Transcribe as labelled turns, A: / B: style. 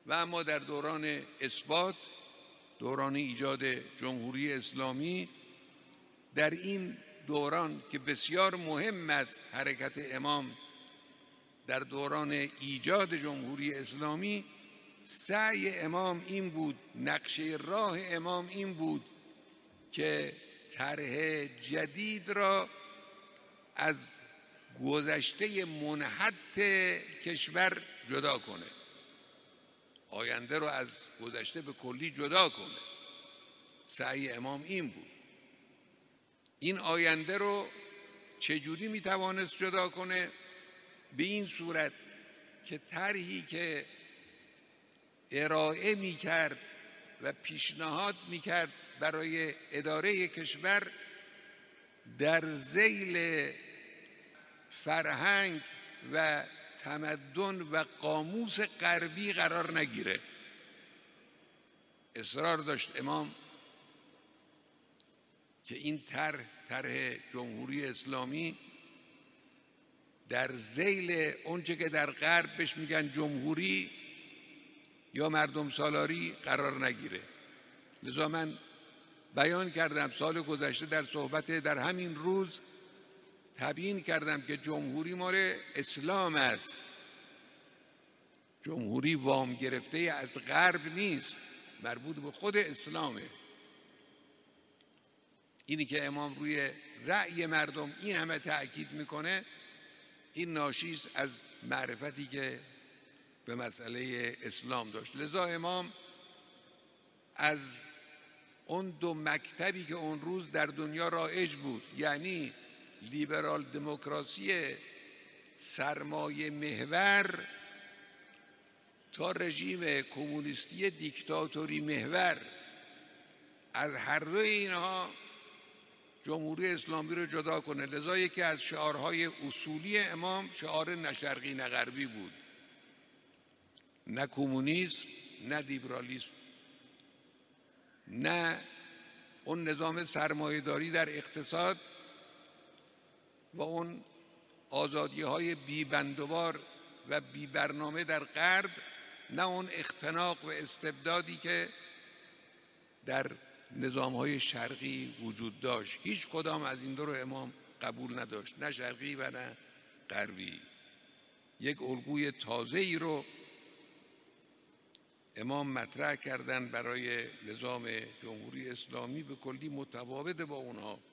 A: و اما در دوران اثبات، دوران ایجاد جمهوری اسلامی، در این دوران که بسیار مهم است حرکت امام در دوران ایجاد جمهوری اسلامی، سعی امام این بود، نقشه راه امام این بود که طرح جدید را از گذشته منحط کشور جدا کنه، آینده رو از گذشته به کلی جدا کنه. سعی امام این بود. این آینده رو چجوری میتوانست جدا کنه؟ به این صورت که طرحی که ارائه میکرد و پیشنهاد میکرد برای اداره کشور در ذیل فرهنگ و تمدن و قاموس غربی قرار نگیره. اصرار داشت امام که این طرح جمهوری اسلامی در ذیل اونچه که در غرب بهش میگن جمهوری یا مردم سالاری قرار نگیره. لذا من بیان کردم سال گذشته در صحبت در همین روز تبیین کردم که جمهوری مال اسلام است، جمهوری وام گرفته از غرب نیست، مربوط به خود اسلامه. اینی که امام روی رأی مردم این همه تأکید میکنه، این ناشی است از معرفتی که به مسئله اسلام داشت. لذا امام از اون دو مکتبی که اون روز در دنیا رایج بود، یعنی لیبرال دموکراسی سرمایه محور تا رژیم کمونیستی دیکتاتوری محور، از هر دو اینها جمهوری اسلامی رو جدا کنه. لذا یکی از شعارهای اصولی امام شعار نه شرقی نه غربی بود، نه کمونیسم نه لیبرالیسم، نه اون نظام سرمایه‌داری در اقتصاد و اون آزادی‌های بی‌بندوبار و بی‌برنامه در غرب، نه اون اختناق و استبدادی که در نظام‌های شرقی وجود داشت. هیچ کدام از این دو رو امام قبول نداشت، نه شرقی و نه غربی. یک الگوی تازه‌ای رو امام مطرح کردن برای نظام جمهوری اسلامی، به کلی متفاوت با اونها.